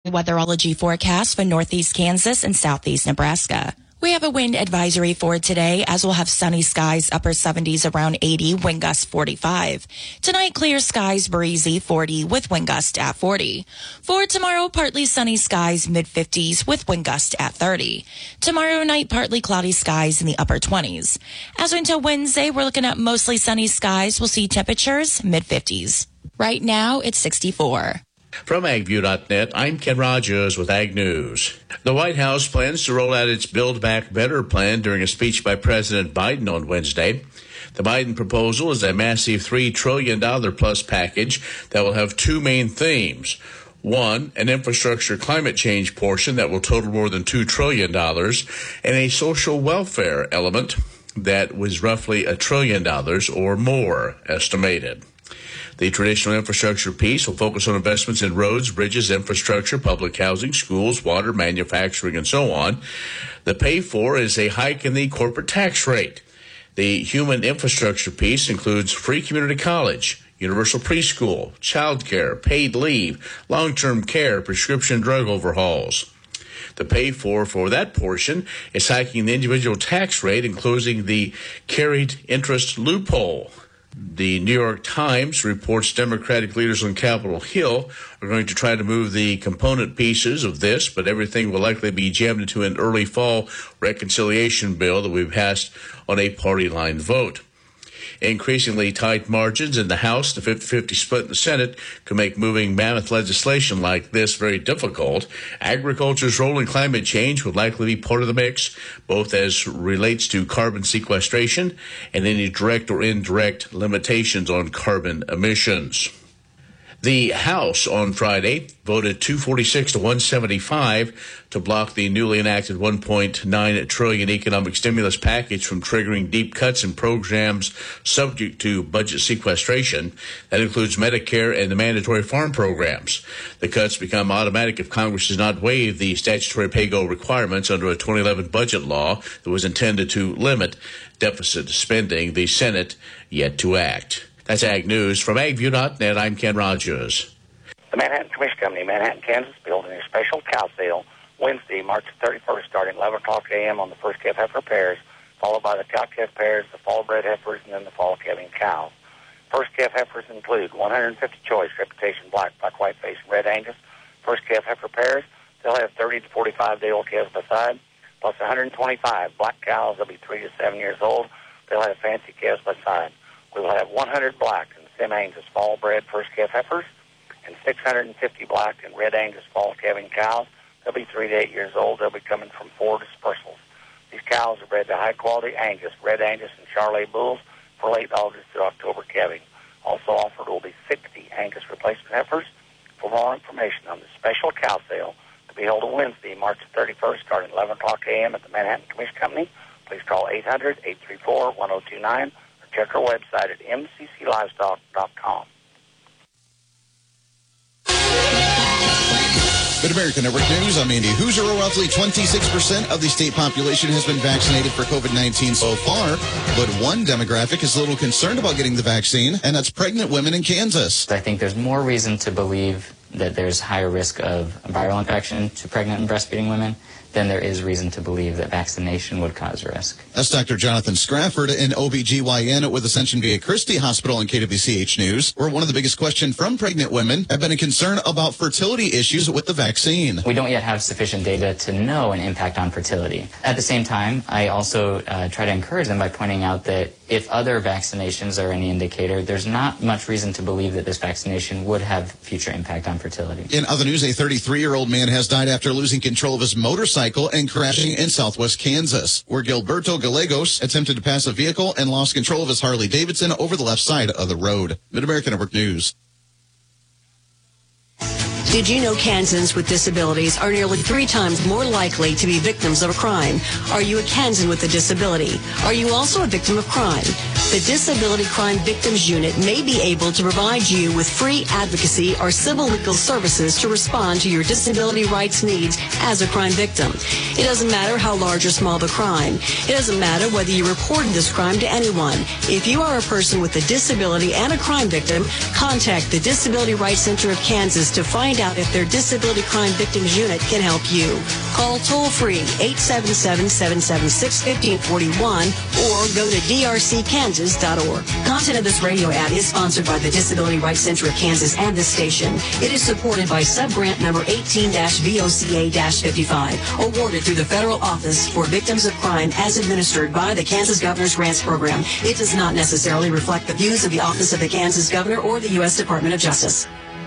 Weatherology forecast for northeast Kansas and southeast Nebraska. We have a wind advisory for today, as we'll have sunny skies, upper 70s around 80, wind gust 45. Tonight, clear skies, breezy 40 with wind gust at 40. For tomorrow, partly sunny skies, mid 50s with wind gust at 30. Tomorrow night, partly cloudy skies in the upper 20s. As until Wednesday, we're looking at mostly sunny skies. We'll see temperatures mid 50s. Right now, it's 64. From AgView.net, I'm Ken Rogers with Ag News. The White House plans to roll out its Build Back Better plan during a speech by President Biden on Wednesday. The Biden proposal is a massive $3 trillion plus package that will have two main themes. One, an infrastructure climate change portion that will total more than $2 trillion, and a social welfare element that was roughly $1 trillion or more estimated. The traditional infrastructure piece will focus on investments in roads, bridges, infrastructure, public housing, schools, water, manufacturing, and so on. The pay for is a hike in the corporate tax rate. The human infrastructure piece includes free community college, universal preschool, child care, paid leave, long-term care, prescription drug overhauls. The pay for that portion is hiking the individual tax rate and closing the carried interest loophole. The New York Times reports Democratic leaders on Capitol Hill are going to try to move the component pieces of this, but everything will likely be jammed into an early fall reconciliation bill that will be passed on a party line vote. Increasingly tight margins in the House, the 50-50 split in the Senate, could make moving mammoth legislation like this very difficult. Agriculture's role in climate change would likely be part of the mix, both as relates to carbon sequestration and any direct or indirect limitations on carbon emissions. The House on Friday voted 246 to 175 to block the newly enacted $1.9 trillion economic stimulus package from triggering deep cuts in programs subject to budget sequestration. That includes Medicare and the mandatory farm programs. The cuts become automatic if Congress does not waive the statutory pay-go requirements under a 2011 budget law that was intended to limit deficit spending. The Senate yet to act. That's Ag News. From AgView.net, I'm Ken Rogers. The Manhattan Commission Company, Manhattan, Kansas, building a special cow sale Wednesday, March 31st, starting 11 o'clock a.m. on the first calf heifer pairs, followed by the cow-calf pairs, the fall-bred heifers, and then the fall-calving cows. First calf heifers include 150 choice reputation black white-face, and red Angus. First calf heifer pairs, they'll have 30 to 45-day-old calves beside, plus 125 black cows. They'll be 3 to 7 years old. They'll have fancy calves beside. We will have 100 black and Sim Angus fall-bred first calf heifers and 650 black and red Angus fall-calving cows. They'll be 3 to 8 years old. They'll be coming from 4 dispersals. These cows are bred to high-quality Angus, red Angus, and Charolais bulls for late August to October calving. Also offered will be 60 Angus replacement heifers. For more information on the special cow sale to be held on Wednesday, March 31st, starting 11 o'clock a.m. at the Manhattan Commission Company, please call 800-834-1029. Check our website at mcclivestock.com. Mid-America Network News, I'm Andy Hoosier. Roughly 26% of the state population has been vaccinated for COVID-19 so far, but one demographic is a little concerned about getting the vaccine, and that's pregnant women in Kansas. I think there's more reason to believe that there's higher risk of viral infection to pregnant and breastfeeding women then there is reason to believe that vaccination would cause risk. That's Dr. Jonathan Scrafford, an OBGYN with Ascension Via Christi Hospital and KWCH News, where one of the biggest questions from pregnant women have been a concern about fertility issues with the vaccine. We don't yet have sufficient data to know an impact on fertility. At the same time, I also try to encourage them by pointing out that if other vaccinations are any indicator, there's not much reason to believe that this vaccination would have future impact on fertility. In other news, a 33-year-old man has died after losing control of his motorcycle and crashing in southwest Kansas, where Gilberto Gallegos attempted to pass a vehicle and lost control of his Harley-Davidson over the left side of the road. Mid-America Network News. Did you know Kansans with disabilities are nearly 3 times more likely to be victims of a crime? Are you a Kansan with a disability? Are you also a victim of crime? the Disability Crime Victims Unit may be able to provide you with free advocacy or civil legal services to respond to your disability rights needs as a crime victim. It doesn't matter how large or small the crime. It doesn't matter whether you reported this crime to anyone. If you are a person with a disability and a crime victim, contact the Disability Rights Center of Kansas to find out if their Disability Crime Victims Unit can help you. Call toll-free 877-776-1541 or go to drckansas.org. Content of this radio ad is sponsored by the Disability Rights Center of Kansas and this station. It is supported by subgrant number 18-VOCA-55, awarded through the Federal Office for Victims of Crime as administered by the Kansas Governor's Grants Program. It does not necessarily reflect the views of the Office of the Kansas Governor or the U.S. Department of Justice.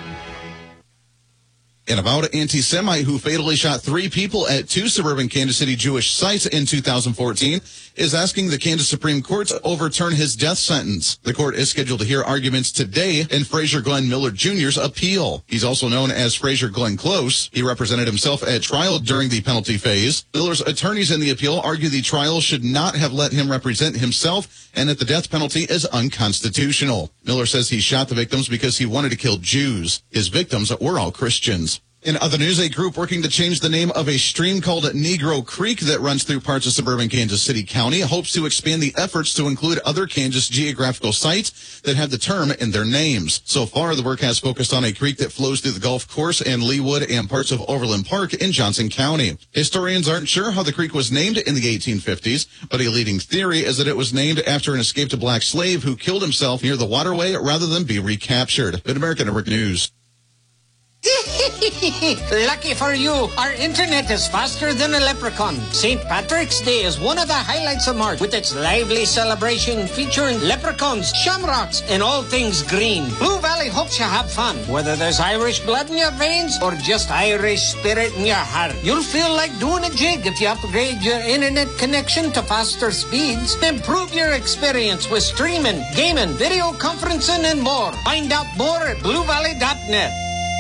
An avowed anti-Semite who fatally shot 3 people at 2 suburban Kansas City Jewish sites in 2014 is asking the Kansas Supreme Court to overturn his death sentence. The court is scheduled to hear arguments today in Fraser Glenn Miller Jr.'s appeal. He's also known as Fraser Glenn Close. He represented himself at trial during the penalty phase. Miller's attorneys in the appeal argue the trial should not have let him represent himself and that the death penalty is unconstitutional. Miller says he shot the victims because he wanted to kill Jews. His victims were all Christians. In other news, a group working to change the name of a stream called Negro Creek that runs through parts of suburban Kansas City County hopes to expand the efforts to include other Kansas geographical sites that have the term in their names. So far, the work has focused on a creek that flows through the golf course in Leawood and parts of Overland Park in Johnson County. Historians aren't sure how the creek was named in the 1850s, but a leading theory is that it was named after an escaped black slave who killed himself near the waterway rather than be recaptured. Mid-America Network News. Lucky for you, our internet is faster than a leprechaun. St. Patrick's Day is one of the highlights of March with its lively celebration featuring leprechauns, shamrocks, and all things green. Blue Valley hopes you have fun. Whether there's Irish blood in your veins or just Irish spirit in your heart, you'll feel like doing a jig if you upgrade your internet connection to faster speeds. Improve your experience with streaming, gaming, video conferencing, and more. Find out more at bluevalley.net.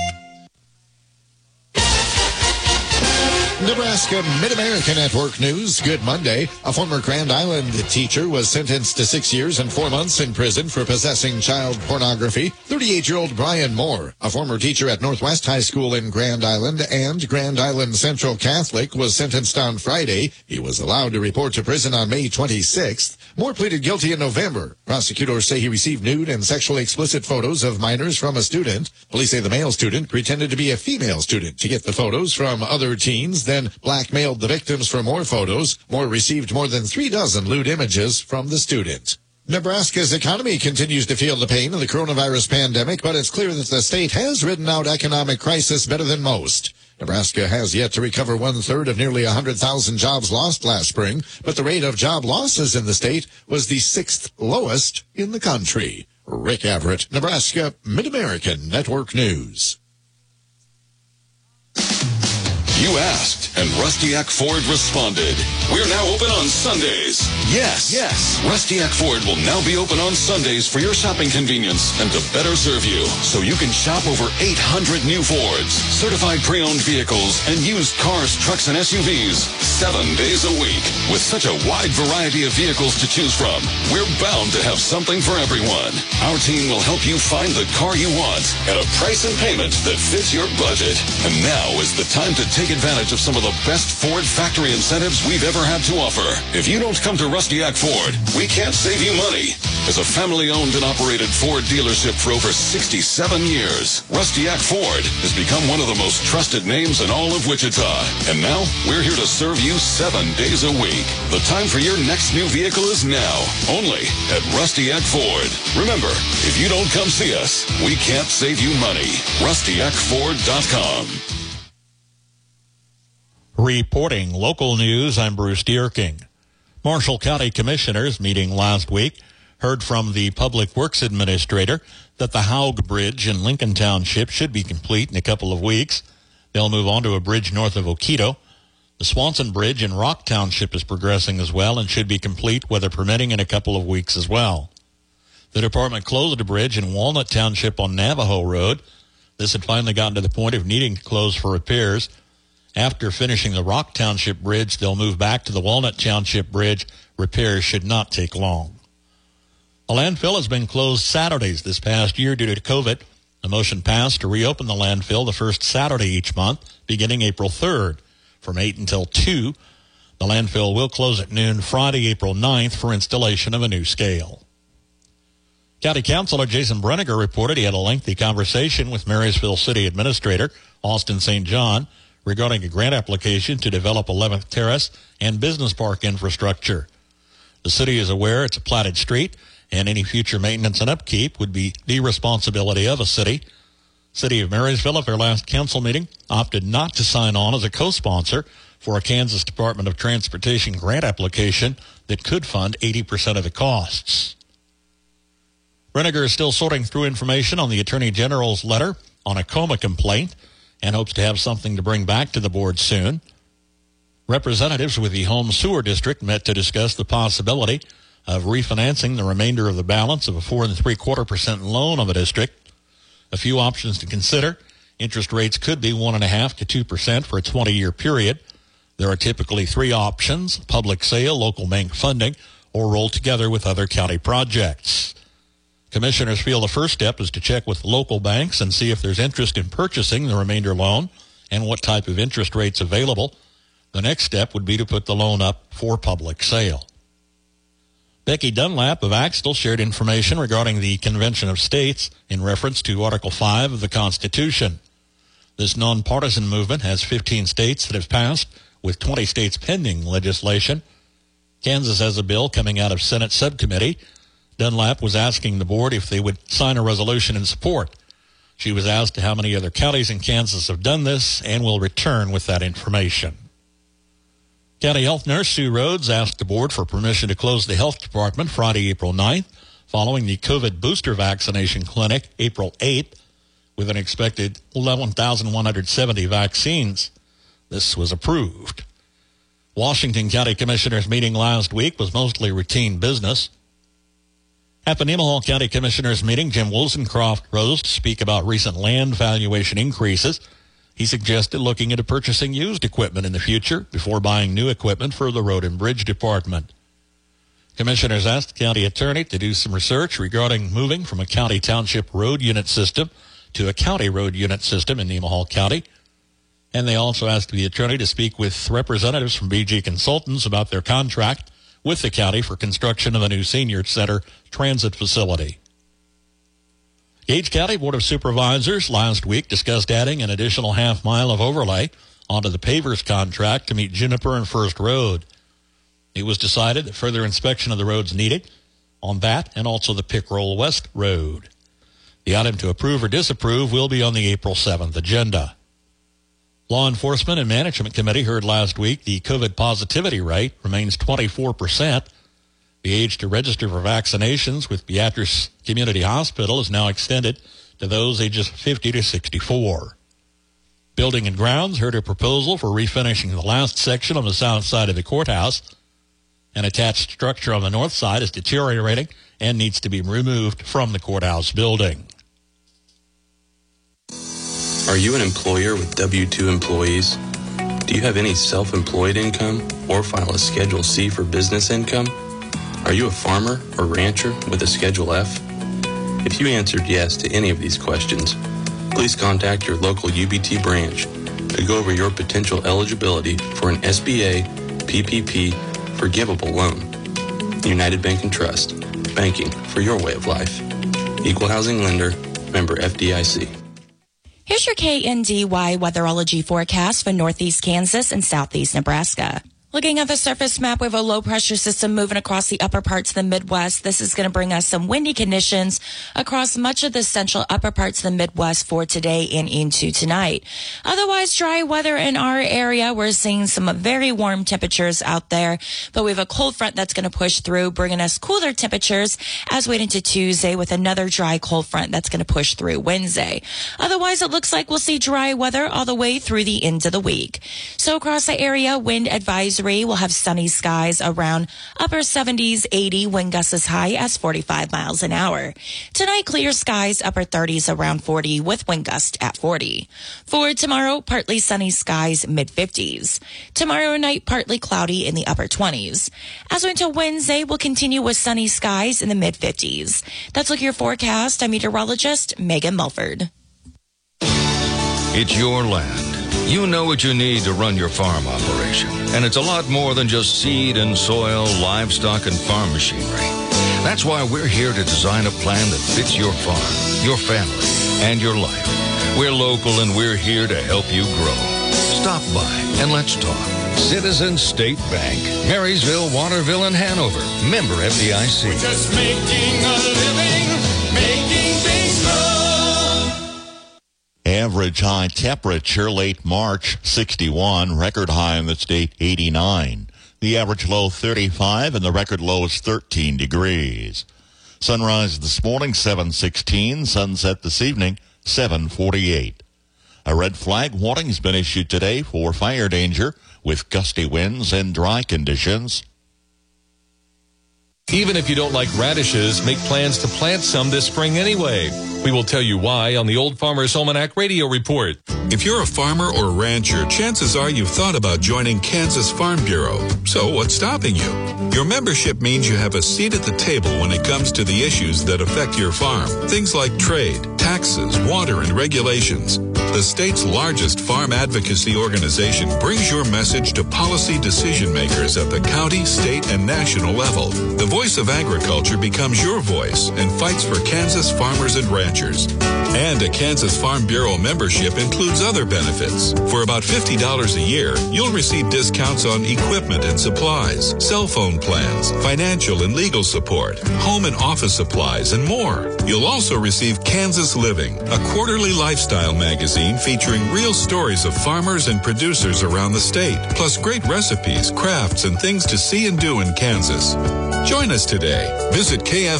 Nebraska Mid-America Network News. Good Monday. A former Grand Island teacher was sentenced to 6 years and 4 months in prison for possessing child pornography. 38-year-old Brian Moore, a former teacher at Northwest High School in Grand Island and Grand Island Central Catholic, was sentenced on Friday. He was allowed to report to prison on May 26th. Moore pleaded guilty in November. Prosecutors say he received nude and sexually explicit photos of minors from a student. Police say the male student pretended to be a female student to get the photos from other teens, then blackmailed the victims for more photos. Moore received more than 3 dozen lewd images from the student. Nebraska's economy continues to feel the pain of the coronavirus pandemic, but it's clear that the state has ridden out economic crisis better than most. Nebraska has yet to recover 1/3 of nearly 100,000 jobs lost last spring, but the rate of job losses in the state was the 6th lowest in the country. Rick Everett, Nebraska Mid-American Network News. You asked, and Rustiak Ford responded. We're now open on Sundays. Yes. Rustiak Ford will now be open on Sundays for your shopping convenience and to better serve you. So you can shop over 800 new Fords, certified pre-owned vehicles, and used cars, trucks, and SUVs 7 days a week. With such a wide variety of vehicles to choose from, we're bound to have something for everyone. Our team will help you find the car you want at a price and payment that fits your budget. And now is the time to take advantage of some of the best Ford factory incentives we've ever had to offer. If you don't come to Rustiak Ford, we can't save you money. As a family-owned and operated Ford dealership for over 67 years, Rustiak Ford has become one of the most trusted names in all of Wichita. And now, we're here to serve you 7 days a week. The time for your next new vehicle is now, only at Rustiak Ford. Remember, if you don't come see us, we can't save you money. RustiakFord.com. Reporting local news, I'm Bruce Dierking. Marshall County Commissioners meeting last week heard from the Public Works Administrator that the Haug Bridge in Lincoln Township should be complete in a couple of weeks. They'll move on to a bridge north of Oquito. The Swanson Bridge in Rock Township is progressing as well and should be complete, weather permitting, in a couple of weeks as well. The department closed a bridge in Walnut Township on Navajo Road. This had finally gotten to the point of needing to close for repairs. After finishing the Rock Township Bridge, they'll move back to the Walnut Township Bridge. Repairs should not take long. The landfill has been closed Saturdays this past year due to COVID. A motion passed to reopen the landfill the first Saturday each month, beginning April 3rd. From 8 until 2, the landfill will close at noon Friday, April 9th for installation of a new scale. County Councilor Jason Breniger reported he had a lengthy conversation with Marysville City Administrator Austin St. John regarding a grant application to develop 11th Terrace and business park infrastructure. The city is aware it's a platted street, and any future maintenance and upkeep would be the responsibility of a city. City of Marysville, at their last council meeting, opted not to sign on as a co-sponsor for a Kansas Department of Transportation grant application that could fund 80% of the costs. Breniger is still sorting through information on the Attorney General's letter on a coma complaint and hopes to have something to bring back to the board soon. Representatives with the Home Sewer District met to discuss the possibility of refinancing the remainder of the balance of a 4 3/4% loan of the district. A few options to consider. Interest rates could be 1.5% to 2% for a 20-year period. There are typically 3 options: public sale, local bank funding, or roll together with other county projects. Commissioners feel the first step is to check with local banks and see if there's interest in purchasing the remainder loan and what type of interest rates available. The next step would be to put the loan up for public sale. Becky Dunlap of Axtell shared information regarding the Convention of States in reference to Article 5 of the Constitution. This nonpartisan movement has 15 states that have passed, with 20 states pending legislation. Kansas has a bill coming out of Senate subcommittee. Dunlap was asking the board if they would sign a resolution in support. She was asked how many other counties in Kansas have done this and will return with that information. County Health Nurse Sue Rhodes asked the board for permission to close the health department Friday, April 9th, following the COVID booster vaccination clinic April 8th, with an expected 11,170 vaccines. This was approved. Washington County Commissioners' meeting last week was mostly routine business. At the Nemaha County Commissioners' meeting, Jim Woolsencroft rose to speak about recent land valuation increases. He suggested looking into purchasing used equipment in the future before buying new equipment for the Road and Bridge Department. Commissioners asked the county attorney to do some research regarding moving from a county township road unit system to a county road unit system in Nemaha County. And they also asked the attorney to speak with representatives from BG Consultants about their contract with the county for construction of a new senior center transit facility. Gage County Board of Supervisors last week discussed adding an additional half-mile of overlay onto the pavers contract to meet Juniper and First Road. It was decided that further inspection of the roads needed on that and also the Pickrell West Road. The item to approve or disapprove will be on the April 7th agenda. Law Enforcement and Management Committee heard last week the COVID positivity rate remains 24%. The age to register for vaccinations with Beatrice Community Hospital is now extended to those ages 50 to 64. Building and Grounds heard a proposal for refinishing the last section on the south side of the courthouse. An attached structure on the north side is deteriorating and needs to be removed from the courthouse building. Are you an employer with W-2 employees? Do you have any self-employed income or file a Schedule C for business income? Are you a farmer or rancher with a Schedule F? If you answered yes to any of these questions, please contact your local UBT branch to go over your potential eligibility for an SBA PPP forgivable loan. United Bank and Trust, banking for your way of life. Equal housing lender, member FDIC. Here's your KNDY weatherology forecast for northeast Kansas and southeast Nebraska. Looking at the surface map, we have a low-pressure system moving across the upper parts of the Midwest. This is going to bring us some windy conditions across much of the central upper parts of the Midwest for today and into tonight. Otherwise, dry weather in our area. We're seeing some very warm temperatures out there, but we have a cold front that's going to push through, bringing us cooler temperatures as we head into Tuesday with another dry cold front that's going to push through Wednesday. Otherwise, it looks like we'll see dry weather all the way through the end of the week. So across the area, wind advisory 3, we'll have sunny skies around upper 70s, 80, wind gusts as high as 45 miles an hour. Tonight, clear skies, upper 30s around 40 with wind gusts at 40. For tomorrow, partly sunny skies, mid-50s. Tomorrow night, partly cloudy in the upper 20s. As we until Wednesday, we'll continue with sunny skies in the mid-50s. That's Look Your Forecast. I'm meteorologist Megan Mulford. It's your land. You know what you need to run your farm operation. And it's a lot more than just seed and soil, livestock, and farm machinery. That's why we're here to design a plan that fits your farm, your family, and your life. We're local and we're here to help you grow. Stop by and let's talk. Citizens State Bank, Marysville, Waterville, and Hanover. Member FDIC. We're just making a living, making things grow. Average high temperature late March, 61. Record high in the state, 89. The average low, 35, and the record low is 13 degrees. Sunrise this morning, 7:16. Sunset this evening, 7:48. A red flag warning has been issued today for fire danger with gusty winds and dry conditions. Even if you don't like radishes, make plans to plant some this spring anyway. We will tell you why on the Old Farmer's Almanac Radio Report. If you're a farmer or rancher, chances are you've thought about joining Kansas Farm Bureau. So what's stopping you? Your membership means you have a seat at the table when it comes to the issues that affect your farm. Things like trade, taxes, water, and regulations. The state's largest farm advocacy organization brings your message to policy decision makers at the county, state, and national level. The voice of agriculture becomes your voice and fights for Kansas farmers and ranchers. And a Kansas Farm Bureau membership includes other benefits. For about $50 a year, you'll receive discounts on equipment and supplies, cell phone plans, financial and legal support, home and office supplies, and more. You'll also receive Kansas Living, a quarterly lifestyle magazine featuring real stories of farmers and producers around the state, plus great recipes, crafts, and things to see and do in Kansas. Join us today. Visit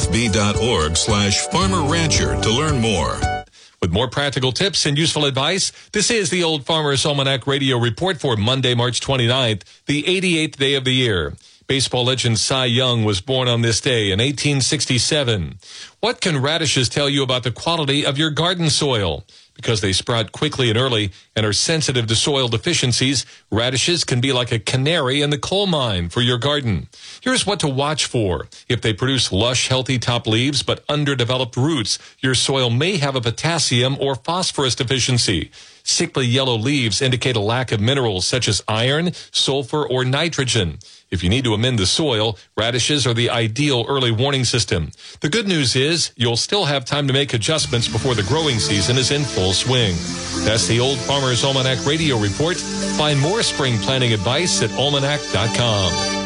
kfb.org/farmer-rancher to learn more. With more practical tips and useful advice, this is the Old Farmer's Almanac Radio Report for Monday, March 29th, the 88th day of the year. Baseball legend Cy Young was born on this day in 1867. What can radishes tell you about the quality of your garden soil? Because they sprout quickly and early and are sensitive to soil deficiencies, radishes can be like a canary in the coal mine for your garden. Here's what to watch for. If they produce lush, healthy top leaves but underdeveloped roots, your soil may have a potassium or phosphorus deficiency. Sickly yellow leaves indicate a lack of minerals such as iron, sulfur, or nitrogen. If you need to amend the soil, radishes are the ideal early warning system. The good news is you'll still have time to make adjustments before the growing season is in full swing. That's the Old Farmer's Almanac Radio Report. Find more spring planting advice at almanac.com.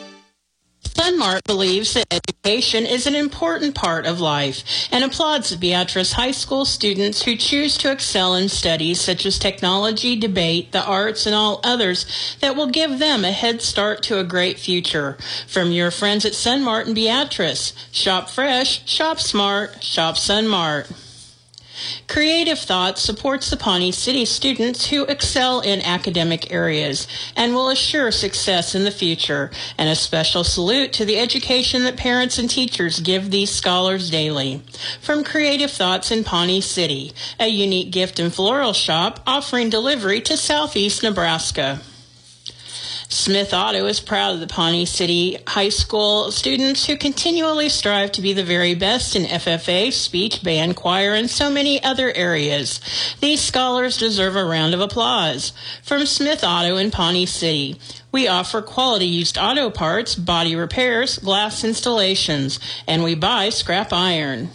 Sunmart believes that education is an important part of life and applauds Beatrice High School students who choose to excel in studies such as technology, debate, the arts, and all others that will give them a head start to a great future. From your friends at Sunmart and Beatrice, shop fresh, shop smart, shop Sunmart. Creative Thought supports the Pawnee City students who excel in academic areas and will assure success in the future. And a special salute to the education that parents and teachers give these scholars daily. From Creative Thoughts in Pawnee City, a unique gift and floral shop offering delivery to southeast Nebraska. Smith Auto is proud of the Pawnee City High School students who continually strive to be the very best in FFA, speech, band, choir, and so many other areas. These scholars deserve a round of applause. From Smith Auto in Pawnee City, we offer quality used auto parts, body repairs, glass installations, and we buy scrap iron.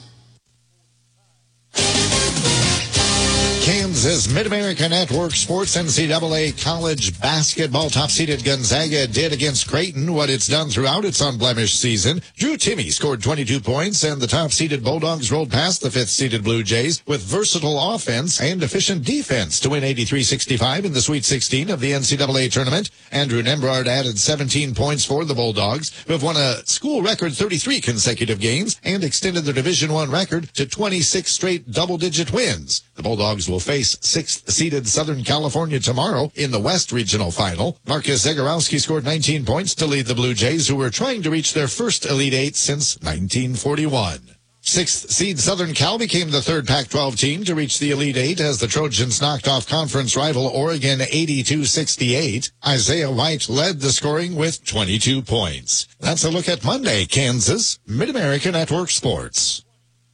Kansas Mid-America Network Sports NCAA College Basketball top-seeded Gonzaga did against Creighton what it's done throughout its unblemished season. Drew Timme scored 22 points, and the top-seeded Bulldogs rolled past the fifth-seeded Blue Jays with versatile offense and efficient defense to win 83-65 in the Sweet 16 of the NCAA tournament. Andrew Nembrard added 17 points for the Bulldogs, who have won a school record 33 consecutive games and extended their Division I record to 26 straight double-digit wins. The Bulldogs will face face 6th-seeded Southern California tomorrow in the West Regional Final. Marcus Zagorowski scored 19 points to lead the Blue Jays, who were trying to reach their first Elite Eight since 1941. 6th seed Southern Cal became the third Pac-12 team to reach the Elite Eight as the Trojans knocked off conference rival Oregon 82-68. Isaiah White led the scoring with 22 points. That's a look at Monday, Kansas, Mid-America Network Sports.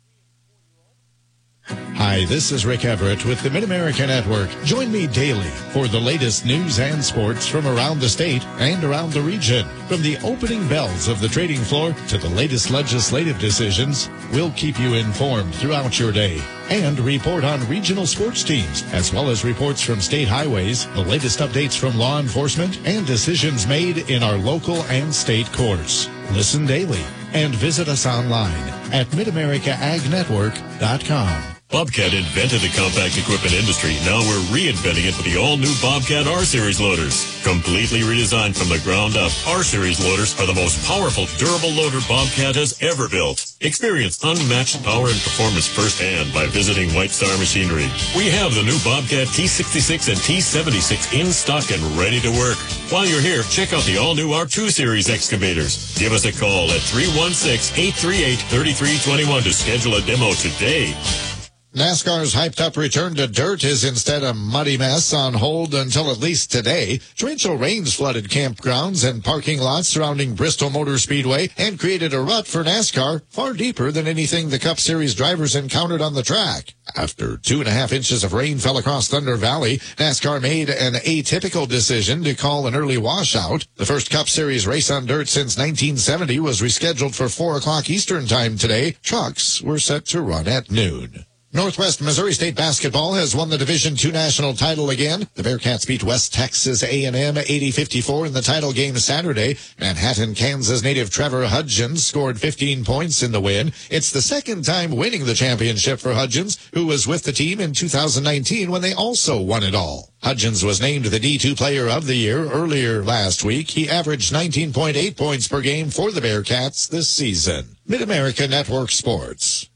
Hi, this is Rick Everett with the Mid-America Network. Join me daily for the latest news and sports from around the state and around the region. From the opening bells of the trading floor to the latest legislative decisions, we'll keep you informed throughout your day and report on regional sports teams, as well as reports from state highways, the latest updates from law enforcement, and decisions made in our local and state courts. Listen daily and visit us online at MidAmericaAgNetwork.com. Bobcat invented the compact equipment industry. Now we're reinventing it with the all-new Bobcat R-Series loaders. Completely redesigned from the ground up, R-Series loaders are the most powerful, durable loader Bobcat has ever built. Experience unmatched power and performance firsthand by visiting White Star Machinery. We have the new Bobcat T66 and T76 in stock and ready to work. While you're here, check out the all-new R2 Series excavators. Give us a call at 316-838-3321 to schedule a demo today. NASCAR's hyped-up return to dirt is instead a muddy mess on hold until at least today. Torrential rains flooded campgrounds and parking lots surrounding Bristol Motor Speedway and created a rut for NASCAR far deeper than anything the Cup Series drivers encountered on the track. After 2.5 inches of rain fell across Thunder Valley, NASCAR made an atypical decision to call an early washout. The first Cup Series race on dirt since 1970 was rescheduled for 4 o'clock Eastern Time today. Trucks were set to run at noon. Northwest Missouri State basketball has won the Division II national title again. The Bearcats beat West Texas A&M 80-54 in the title game Saturday. Manhattan, Kansas native Trevor Hudgens scored 15 points in the win. It's the second time winning the championship for Hudgens, who was with the team in 2019 when they also won it all. Hudgens was named the D2 Player of the Year earlier last week. He averaged 19.8 points per game for the Bearcats this season. Mid-America Network Sports.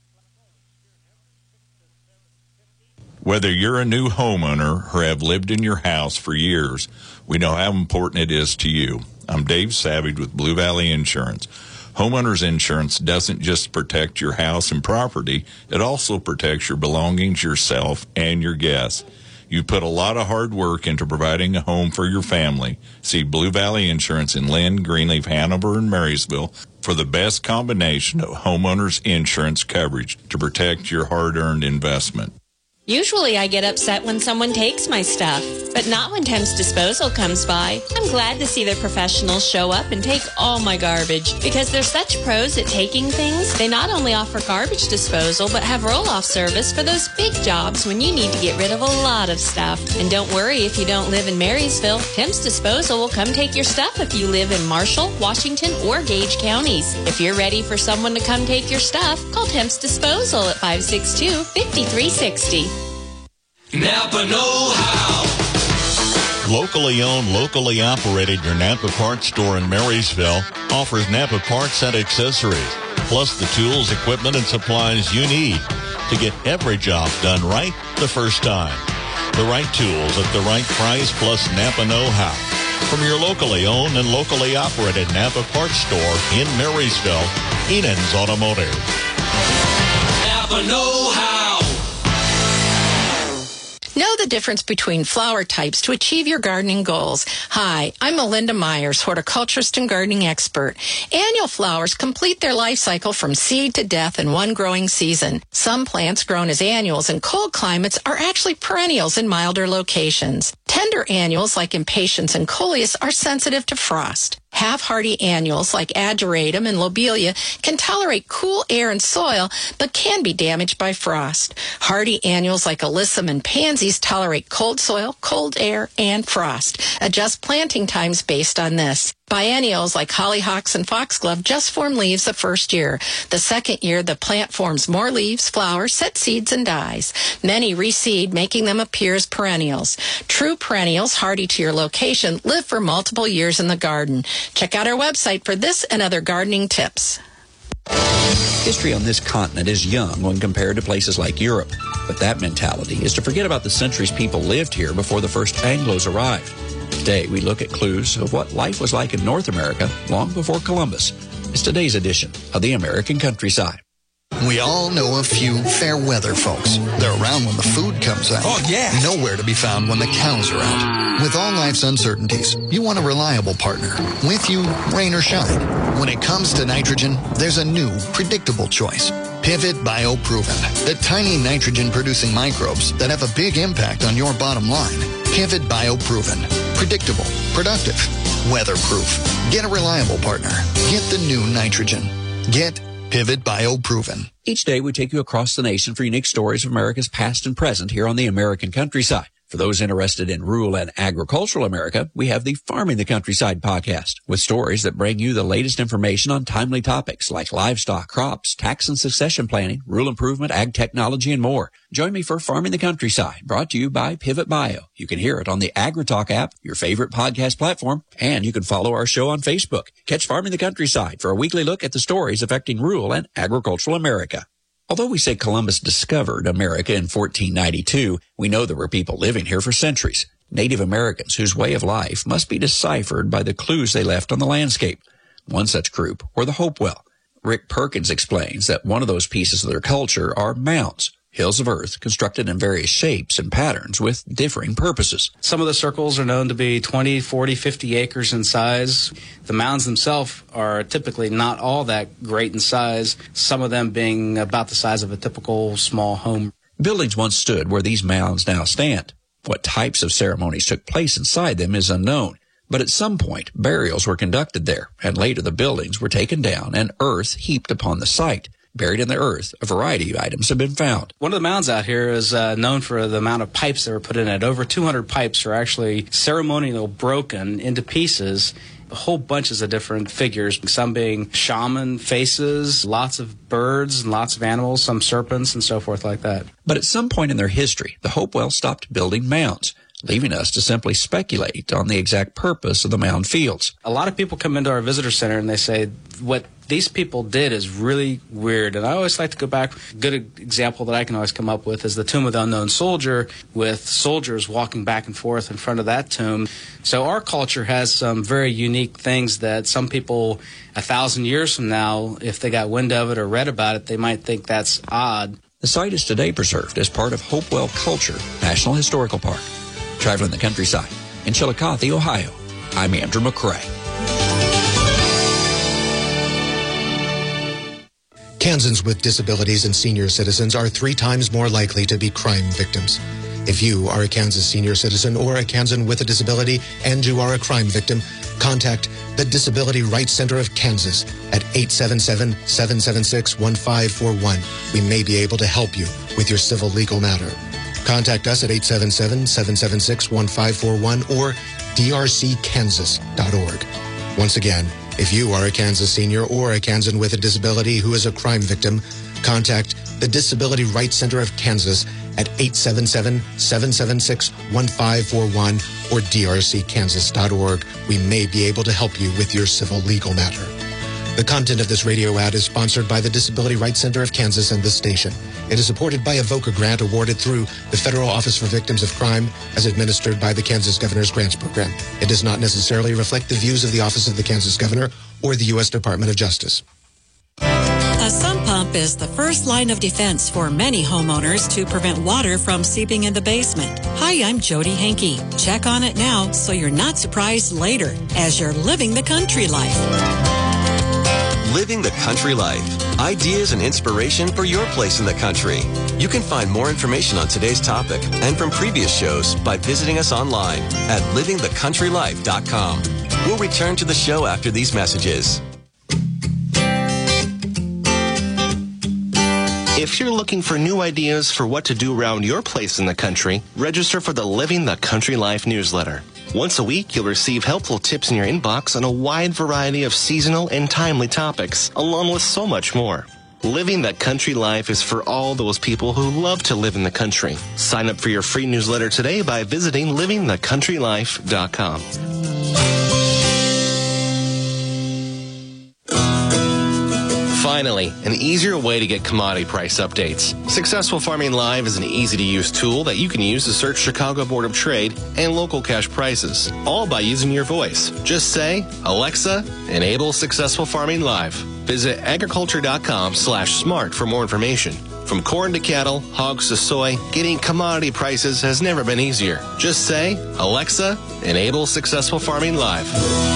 Whether you're a new homeowner or have lived in your house for years, we know how important it is to you. I'm Dave Savage with Blue Valley Insurance. Homeowners insurance doesn't just protect your house and property, it also protects your belongings, yourself, and your guests. You put a lot of hard work into providing a home for your family. See Blue Valley Insurance in Lynn, Greenleaf, Hanover, and Marysville for the best combination of homeowners insurance coverage to protect your hard-earned investment. Usually I get upset when someone takes my stuff, but not when Temps Disposal comes by. I'm glad to see the professionals show up and take all my garbage because they're such pros at taking things. They not only offer garbage disposal, but have roll-off service for those big jobs when you need to get rid of a lot of stuff. And don't worry if you don't live in Marysville. Temps Disposal will come take your stuff if you live in Marshall, Washington, or Gage counties. If you're ready for someone to come take your stuff, call Temps Disposal at 562-5360. Napa know-how. Locally owned, locally operated, your Napa Parts store in Marysville offers Napa parts and accessories, plus the tools, equipment, and supplies you need to get every job done right the first time. The right tools at the right price, plus Napa know-how. From your locally owned and locally operated Napa Parts store in Marysville, Enan's Automotive. Napa know-how. Know the difference between flower types to achieve your gardening goals. Hi, I'm Melinda Myers, horticulturist and gardening expert. Annual flowers complete their life cycle from seed to death in one growing season. Some plants grown as annuals in cold climates are actually perennials in milder locations. Tender annuals like impatiens and coleus are sensitive to frost. Half-hardy annuals like ageratum and lobelia can tolerate cool air and soil, but can be damaged by frost. Hardy annuals like alyssum and pansies tolerate cold soil, cold air, and frost. Adjust planting times based on this. Biennials like hollyhocks and foxglove just form leaves the first year. The second year, the plant forms more leaves, flowers, set seeds, and dies. Many reseed, making them appear as perennials. True perennials, hardy to your location, live for multiple years in the garden. Check out our website for this and other gardening tips. History on this continent is young when compared to places like Europe, but that mentality is to forget about the centuries people lived here before the first Anglos arrived. Today, we look at clues of what life was like in North America long before Columbus. It's today's edition of the American Countryside. We all know a few fair weather folks. They're around when the food comes out. Oh, yeah. Nowhere to be found when the cows are out. With all life's uncertainties, you want a reliable partner. With you, rain or shine. When it comes to nitrogen, there's a new, predictable choice. Pivot BioProven. The tiny nitrogen-producing microbes that have a big impact on your bottom line. Pivot BioProven. Predictable, productive, weatherproof. Get a reliable partner. Get the new nitrogen. Get Pivot BioProven. Each day, we take you across the nation for unique stories of America's past and present here on the American Countryside. For those interested in rural and agricultural America, we have the Farming the Countryside podcast with stories that bring you the latest information on timely topics like livestock, crops, tax and succession planning, rural improvement, ag technology, and more. Join me for Farming the Countryside, brought to you by Pivot Bio. You can hear it on the AgriTalk app, your favorite podcast platform, and you can follow our show on Facebook. Catch Farming the Countryside for a weekly look at the stories affecting rural and agricultural America. Although we say Columbus discovered America in 1492, we know there were people living here for centuries. Native Americans whose way of life must be deciphered by the clues they left on the landscape. One such group were the Hopewell. Rick Perkins explains that one of those pieces of their culture are mounds, hills of earth constructed in various shapes and patterns with differing purposes. Some of the circles are known to be 20, 40, 50 acres in size. The mounds themselves are typically not all that great in size, some of them being about the size of a typical small home. Buildings once stood where these mounds now stand. What types of ceremonies took place inside them is unknown. But at some point, burials were conducted there, and later the buildings were taken down and earth heaped upon the site. Buried in the earth, a variety of items have been found. One of the mounds out here is known for the amount of pipes that were put in it. Over 200 pipes are actually ceremonially broken into pieces. Whole bunches of different figures, some being shaman faces, lots of birds and lots of animals, some serpents and so forth like that. But at some point in their history, the Hopewell stopped building mounds, leaving us to simply speculate on the exact purpose of the mound fields. A lot of people come into our visitor center and they say, what these people did is really weird. And I always like to go back. A good example that I can always come up with is the Tomb of the Unknown Soldier, with soldiers walking back and forth in front of that tomb. So our culture has some very unique things that some people 1,000 years from now, if they got wind of it or read about it, they might think that's odd. The site is today preserved as part of Hopewell Culture National Historical Park. Traveling the Countryside in Chillicothe, Ohio, I'm Andrew McCrae. Kansans with disabilities and senior citizens are 3 times more likely to be crime victims. If you are a Kansas senior citizen or a Kansan with a disability and you are a crime victim, contact the Disability Rights Center of Kansas at 877-776-1541. We may be able to help you with your civil legal matter. Contact us at 877-776-1541 or drckansas.org. Once again, if you are a Kansas senior or a Kansan with a disability who is a crime victim, contact the Disability Rights Center of Kansas at 877-776-1541 or drckansas.org. We may be able to help you with your civil legal matter. The content of this radio ad is sponsored by the Disability Rights Center of Kansas and this station. It is supported by a VOCA grant awarded through the Federal Office for Victims of Crime as administered by the Kansas Governor's Grants Program. It does not necessarily reflect the views of the Office of the Kansas Governor or the U.S. Department of Justice. A sump pump is the first line of defense for many homeowners to prevent water from seeping in the basement. Hi, I'm Jody Hankey. Check on it now so you're not surprised later as you're living the country life. Living the Country Life. Ideas and inspiration for your place in the country. You can find more information on today's topic and from previous shows by visiting us online at livingthecountrylife.com. We'll return to the show after these messages. If you're looking for new ideas for what to do around your place in the country, register for the Living the Country Life newsletter. Once a week, you'll receive helpful tips in your inbox on a wide variety of seasonal and timely topics, along with so much more. Living the Country Life is for all those people who love to live in the country. Sign up for your free newsletter today by visiting livingthecountrylife.com. Finally, an easier way to get commodity price updates. Successful Farming Live is an easy-to-use tool that you can use to search Chicago Board of Trade and local cash prices, all by using your voice. Just say, Alexa, enable Successful Farming Live. Visit agriculture.com/smart for more information. From corn to cattle, hogs to soy, getting commodity prices has never been easier. Just say, Alexa, enable Successful Farming Live.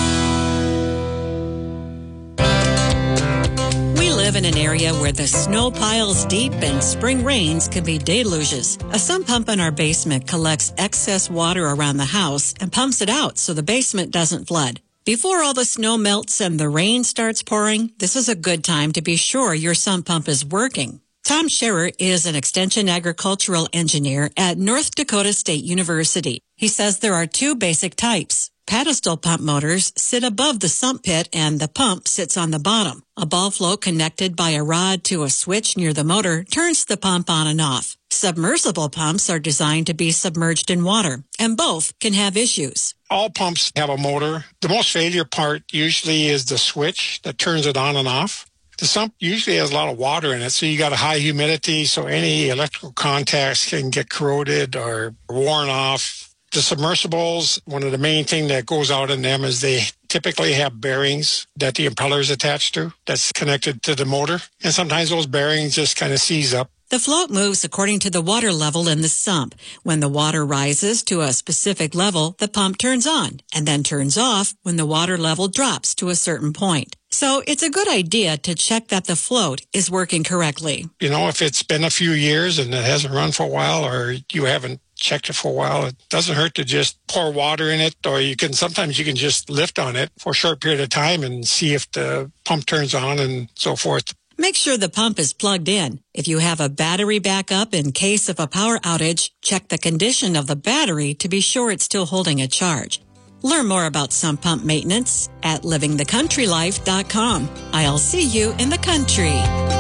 We live in an area where the snow piles deep and spring rains can be deluges. A sump pump in our basement collects excess water around the house and pumps it out so the basement doesn't flood. Before all the snow melts and the rain starts pouring, this is a good time to be sure your sump pump is working. Tom Scherer is an extension agricultural engineer at North Dakota State University. He says there are two basic types. Pedestal pump motors sit above the sump pit and the pump sits on the bottom. A ball float connected by a rod to a switch near the motor turns the pump on and off. Submersible pumps are designed to be submerged in water, and both can have issues. All pumps have a motor. The most failure part usually is the switch that turns it on and off. The sump usually has a lot of water in it, so you got a high humidity, so any electrical contacts can get corroded or worn off. The submersibles, one of the main things that goes out in them is they typically have bearings that the impeller is attached to that's connected to the motor, and sometimes those bearings just kind of seize up. The float moves according to the water level in the sump. When the water rises to a specific level, the pump turns on and then turns off when the water level drops to a certain point. So it's a good idea to check that the float is working correctly. You know, if it's been a few years and it hasn't run for a while, or you haven't checked it for a while, it doesn't hurt to just pour water in it, or sometimes you can just lift on it for a short period of time and see if the pump turns on and so forth. Make sure the pump is plugged in. If you have a battery backup in case of a power outage, check the condition of the battery to be sure it's still holding a charge. Learn more about sump pump maintenance at livingthecountrylife.com. I'll see you in the country.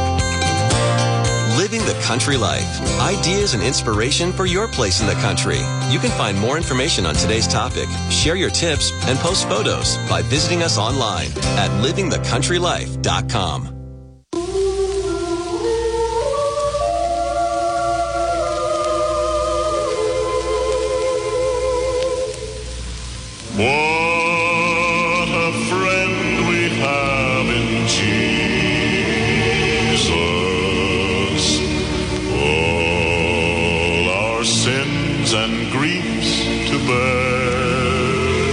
Living the Country Life. Ideas and inspiration for your place in the country. You can find more information on today's topic, share your tips, and post photos by visiting us online at livingthecountrylife.com. What a friend we have in Jesus. All our sins and griefs to bear.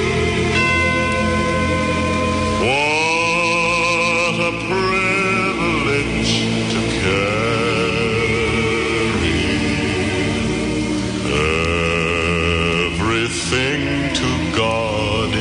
What a privilege to carry everything to God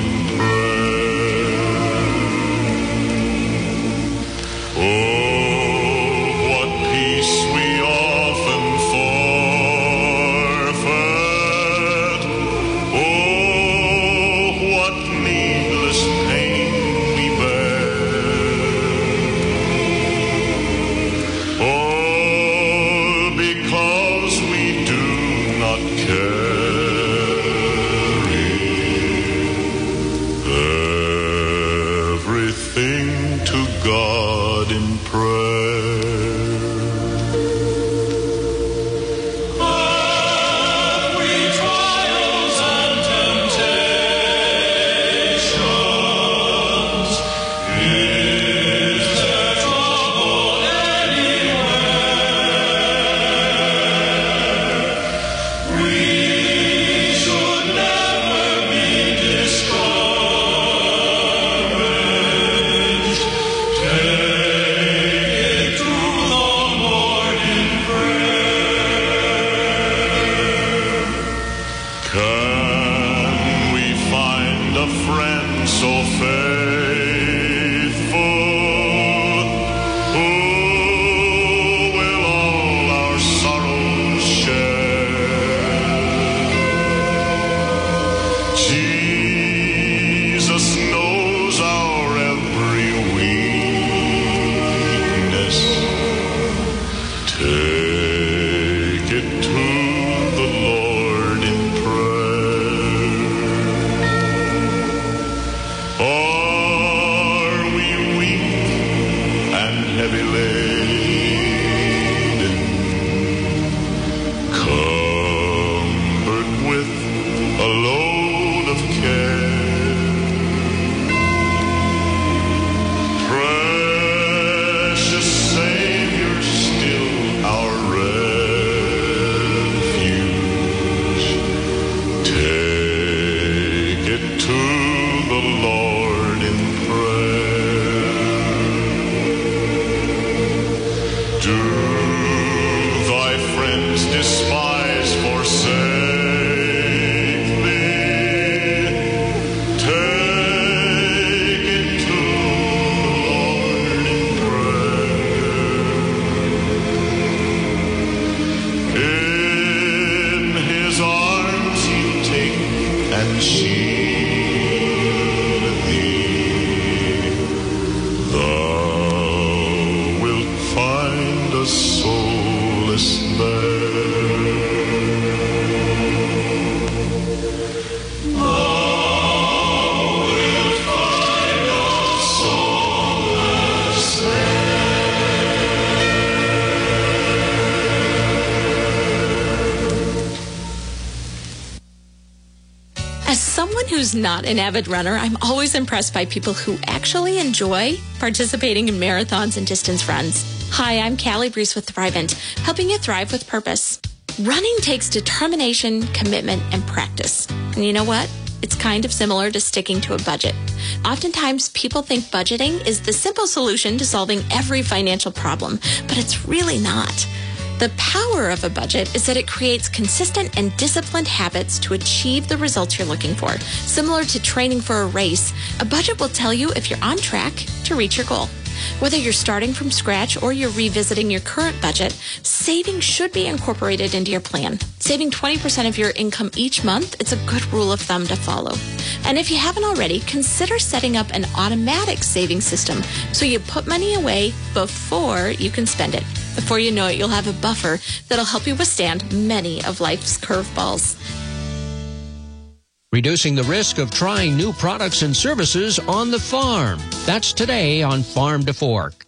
who's not an avid runner, I'm always impressed by people who actually enjoy participating in marathons and distance runs. Hi, I'm Callie Brees with Thrivent, helping you thrive with purpose. Running takes determination, commitment, and practice. And you know what? It's kind of similar to sticking to a budget. Oftentimes, people think budgeting is the simple solution to solving every financial problem, but it's really not. The power of a budget is that it creates consistent and disciplined habits to achieve the results you're looking for. Similar to training for a race, a budget will tell you if you're on track to reach your goal. Whether you're starting from scratch or you're revisiting your current budget, saving should be incorporated into your plan. Saving 20% of your income each month, it's a good rule of thumb to follow. And if you haven't already, consider setting up an automatic saving system so you put money away before you can spend it. Before you know it, you'll have a buffer that'll help you withstand many of life's curveballs. Reducing the risk of trying new products and services on the farm. That's today on Farm to Fork.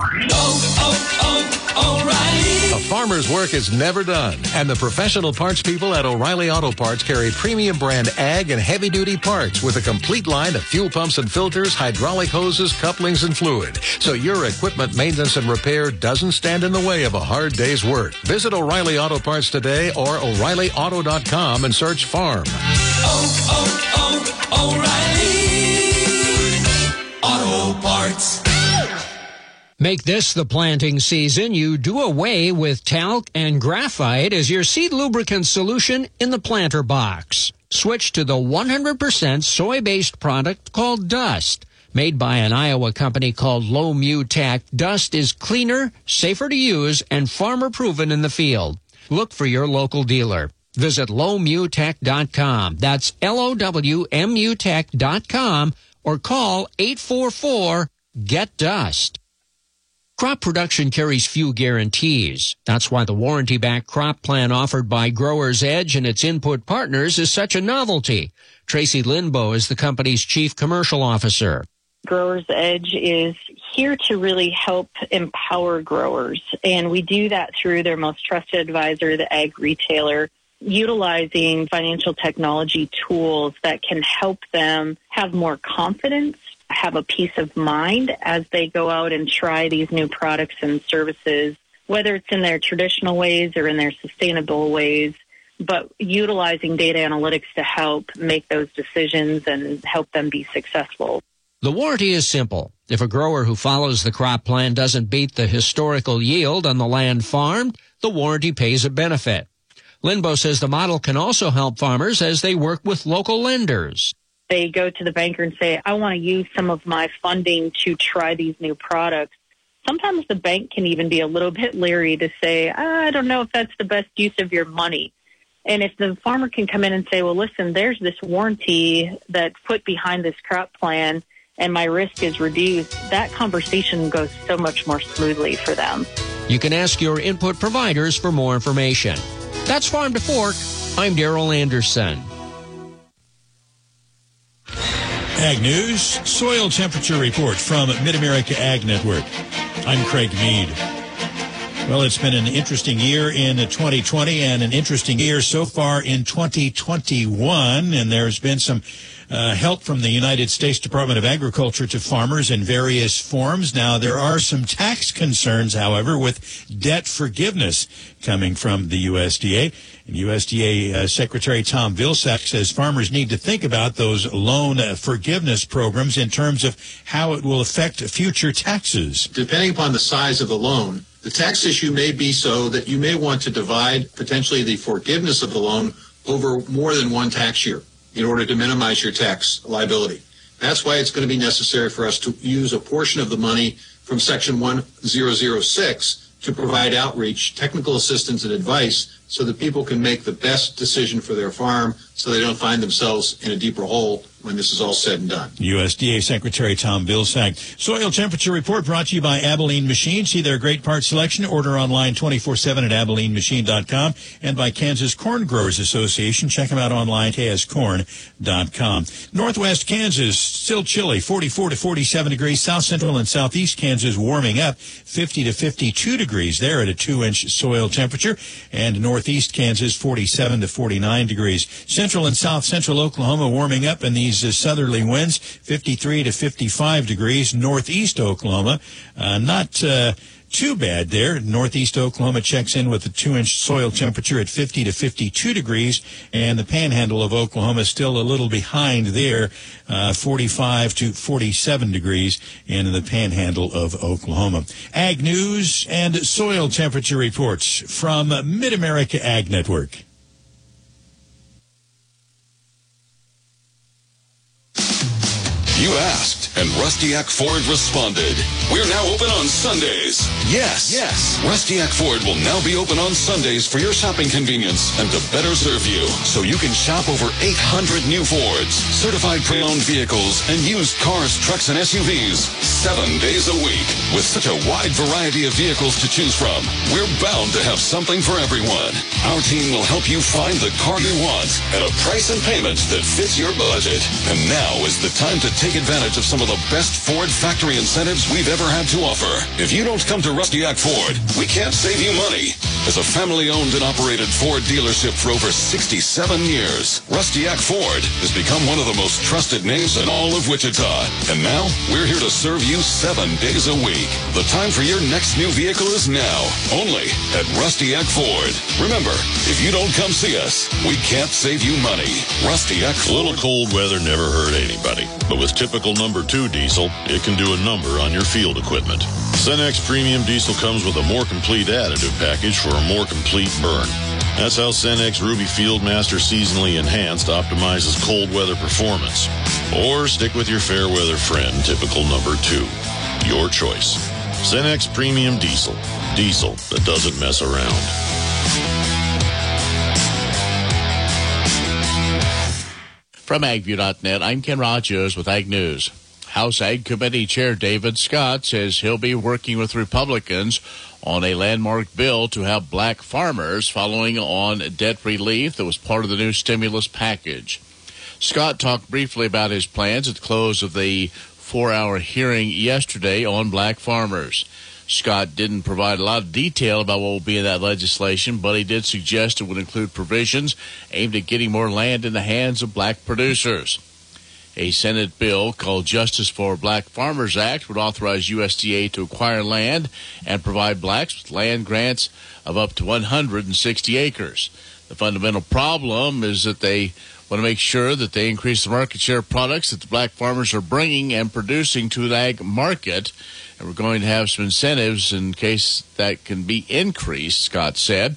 O'Reilly. A farmer's work is never done, and the professional parts people at O'Reilly Auto Parts carry premium brand ag and heavy-duty parts with a complete line of fuel pumps and filters, hydraulic hoses, couplings, and fluid, so your equipment maintenance and repair doesn't stand in the way of a hard day's work. Visit O'Reilly Auto Parts today or O'ReillyAuto.com and search farm. O'Reilly Auto Parts. Make this the planting season. You do away with talc and graphite as your seed lubricant solution in the planter box. Switch to the 100% soy-based product called Dust. Made by an Iowa company called Low Mu-Tac, Dust is cleaner, safer to use, and farmer-proven in the field. Look for your local dealer. Visit lowmutech.com. That's LOWMUTech.com or call 844-GET-DUST. Crop production carries few guarantees. That's why the warranty-backed crop plan offered by Growers Edge and its input partners is such a novelty. Tracy Lindbo is the company's chief commercial officer. Growers Edge is here to really help empower growers, and we do that through their most trusted advisor, the ag retailer, utilizing financial technology tools that can help them have more confidence, have a peace of mind as they go out and try these new products and services, whether it's in their traditional ways or in their sustainable ways, but utilizing data analytics to help make those decisions and help them be successful. The warranty is simple. If a grower who follows the crop plan doesn't beat the historical yield on the land farmed, the warranty pays a benefit. Lindbo says the model can also help farmers as they work with local lenders. They go to the banker and say, I want to use some of my funding to try these new products. Sometimes the bank can even be a little bit leery to say, I don't know if that's the best use of your money. And if the farmer can come in and say, well, listen, there's this warranty that's put behind this crop plan and my risk is reduced, that conversation goes so much more smoothly for them. You can ask your input providers for more information. That's Farm to Fork. I'm Darrell Anderson. Ag News, soil temperature report from Mid-America Ag Network. I'm Craig Mead. Well, it's been an interesting year in 2020 and an interesting year so far in 2021, and there's been some help from the United States Department of Agriculture to farmers in various forms. Now, there are some tax concerns, however, with debt forgiveness coming from the USDA. And USDA Secretary Tom Vilsack says farmers need to think about those loan forgiveness programs in terms of how it will affect future taxes. Depending upon the size of the loan, the tax issue may be so that you may want to divide potentially the forgiveness of the loan over more than one tax year in order to minimize your tax liability. That's why it's going to be necessary for us to use a portion of the money from Section 1006 to provide outreach, technical assistance, and advice so that people can make the best decision for their farm so they don't find themselves in a deeper hole when this is all said and done. USDA Secretary Tom Vilsack. Soil temperature report brought to you by Abilene Machine. See their great part selection. Order online 24/7 at AbileneMachine.com and by Kansas Corn Growers Association. Check them out online, kscorn.com. Northwest Kansas still chilly, 44 to 47 degrees. South Central and Southeast Kansas warming up, 50 to 52 degrees there at a 2-inch soil temperature. And Northeast Kansas, 47 to 49 degrees. Central and South Central Oklahoma warming up in these southerly winds, 53 to 55 degrees. Northeast Oklahoma, not too bad there. Northeast Oklahoma checks in with a 2-inch soil temperature at 50 to 52 degrees, and the panhandle of Oklahoma still a little behind there, 45 to 47 degrees in the panhandle of Oklahoma. Ag news and soil temperature reports from Mid-America Ag Network. You asked, and Rustiak Ford responded. We're now open on Sundays. Yes. Rustiak Ford will now be open on Sundays for your shopping convenience and to better serve you. So you can shop over 800 new Fords, certified pre-owned vehicles, and used cars, trucks, and SUVs 7 days a week. With such a wide variety of vehicles to choose from, we're bound to have something for everyone. Our team will help you find the car you want at a price and payment that fits your budget. And now is the time to take advantage of some of the best Ford factory incentives we've ever had to offer. If you don't come to Rustiak Ford, we can't save you money. As a family-owned and operated Ford dealership for over 67 years, Rustiak Ford has become one of the most trusted names in all of Wichita. And now, we're here to serve you 7 days a week. The time for your next new vehicle is now, only at Rustiak Ford. Remember, if you don't come see us, we can't save you money. Rustiak Ford. A little cold weather never hurt anybody, but with typical number 2 diesel, it can do a number on your field equipment. Cenex Premium Diesel comes with a more complete additive package for a more complete burn. That's how Cenex Ruby Fieldmaster Seasonally Enhanced optimizes cold weather performance. Or stick with your fair weather friend, typical number 2. Your choice. Cenex Premium Diesel. Diesel that doesn't mess around. From AgView.net, I'm Ken Rogers with Ag News. House Ag Committee Chair David Scott says he'll be working with Republicans on a landmark bill to help black farmers following on debt relief that was part of the new stimulus package. Scott talked briefly about his plans at the close of the 4-hour hearing yesterday on black farmers. Scott didn't provide a lot of detail about what will be in that legislation, but he did suggest it would include provisions aimed at getting more land in the hands of black producers. A Senate bill called Justice for Black Farmers Act would authorize USDA to acquire land and provide blacks with land grants of up to 160 acres. The fundamental problem is that they want to make sure that they increase the market share of products that the black farmers are bringing and producing to the ag market. And we're going to have some incentives in case that can be increased, Scott said.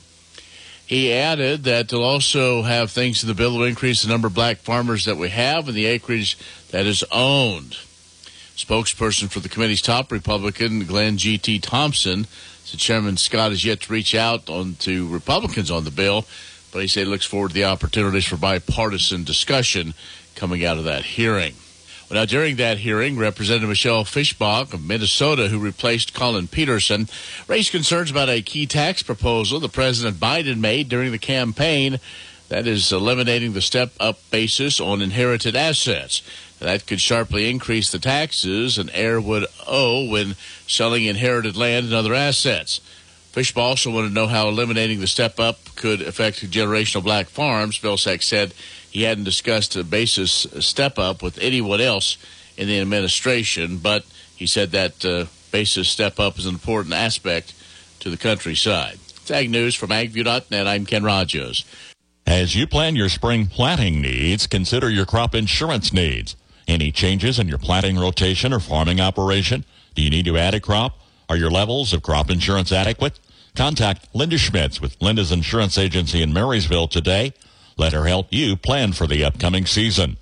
He added that they'll also have things in the bill that will increase the number of black farmers that we have and the acreage that is owned. Spokesperson for the committee's top Republican, Glenn G.T. Thompson, said Chairman Scott has yet to reach out to Republicans on the bill, but he said he looks forward to the opportunities for bipartisan discussion coming out of that hearing. Well, now, during that hearing, Representative Michelle Fischbach of Minnesota, who replaced Colin Peterson, raised concerns about a key tax proposal that President Biden made during the campaign, that is eliminating the step-up basis on inherited assets. That could sharply increase the taxes an heir would owe when selling inherited land and other assets. Fischbach also wanted to know how eliminating the step-up could affect generational black farms. Vilsack said he hadn't discussed a basis step-up with anyone else in the administration, but he said that basis step-up is an important aspect to the countryside. It's Ag News from AgView.net. I'm Ken Rogers. As you plan your spring planting needs, consider your crop insurance needs. Any changes in your planting rotation or farming operation? Do you need to add a crop? Are your levels of crop insurance adequate? Contact Linda Schmitz with Linda's Insurance Agency in Marysville today. Let her help you plan for the upcoming season.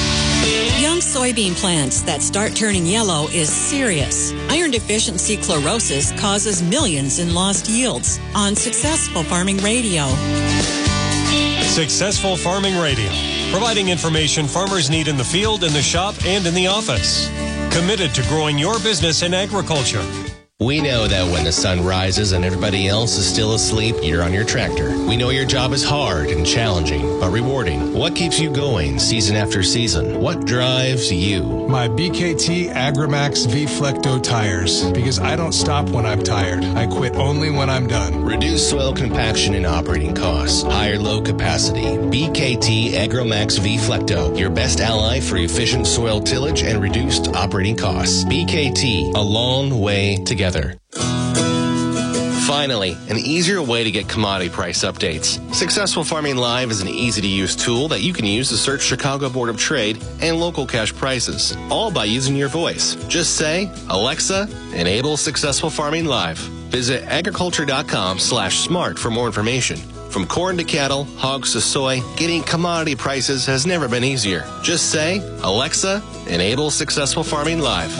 Young soybean plants that start turning yellow is serious. Iron deficiency chlorosis causes millions in lost yields. On Successful Farming Radio. Successful Farming Radio, providing information farmers need in the field, in the shop, and in the office. Committed to growing your business in agriculture. We know that when the sun rises and everybody else is still asleep, you're on your tractor. We know your job is hard and challenging, but rewarding. What keeps you going season after season? What drives you? My BKT Agrimax V-Flecto tires. Because I don't stop when I'm tired. I quit only when I'm done. Reduce soil compaction and operating costs. Higher load capacity. BKT Agrimax V-Flecto. Your best ally for efficient soil tillage and reduced operating costs. BKT, a long way together. Finally, an easier way to get commodity price updates. Successful Farming Live is an easy-to-use tool that you can use to search Chicago Board of Trade and local cash prices, all by using your voice. Just say, Alexa, enable Successful Farming Live. Visit agriculture.com/smart for more information. From corn to cattle, hogs to soy, getting commodity prices has never been easier. Just say, Alexa, enable Successful Farming Live.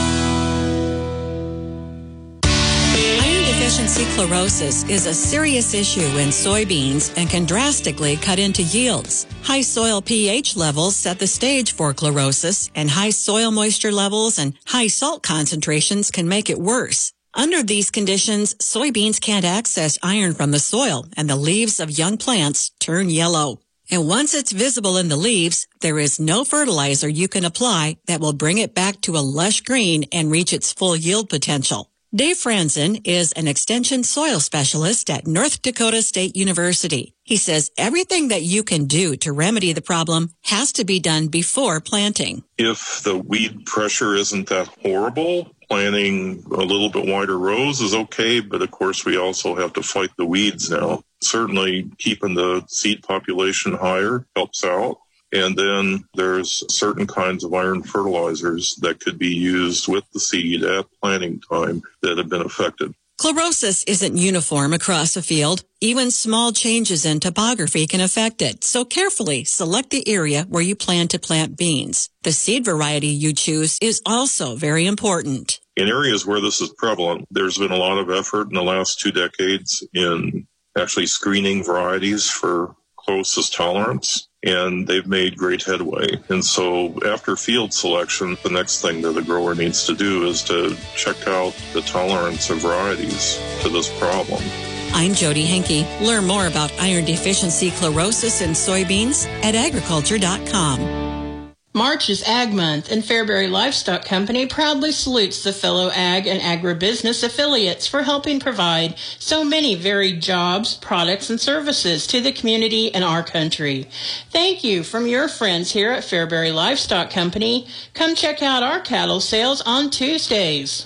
Deficiency chlorosis is a serious issue in soybeans and can drastically cut into yields. High soil pH levels set the stage for chlorosis, and high soil moisture levels and high salt concentrations can make it worse. Under these conditions, soybeans can't access iron from the soil, and the leaves of young plants turn yellow. And once it's visible in the leaves, there is no fertilizer you can apply that will bring it back to a lush green and reach its full yield potential. Dave Franzen is an extension soil specialist at North Dakota State University. He says everything that you can do to remedy the problem has to be done before planting. If the weed pressure isn't that horrible, planting a little bit wider rows is okay, but of course we also have to fight the weeds now. Certainly keeping the seed population higher helps out. And then there's certain kinds of iron fertilizers that could be used with the seed at planting time that have been affected. Chlorosis isn't uniform across a field. Even small changes in topography can affect it. So carefully select the area where you plan to plant beans. The seed variety you choose is also very important. In areas where this is prevalent, there's been a lot of effort in the last 2 decades in actually screening varieties for chlorosis tolerance, and they've made great headway. And so after field selection, the next thing that the grower needs to do is to check out the tolerance of varieties to this problem. I'm Jody Henke. Learn more about iron deficiency chlorosis in soybeans at agriculture.com. March is Ag Month, and Fairbury Livestock Company proudly salutes the fellow ag and agribusiness affiliates for helping provide so many varied jobs, products, and services to the community and our country. Thank you from your friends here at Fairbury Livestock Company. Come check out our cattle sales on Tuesdays.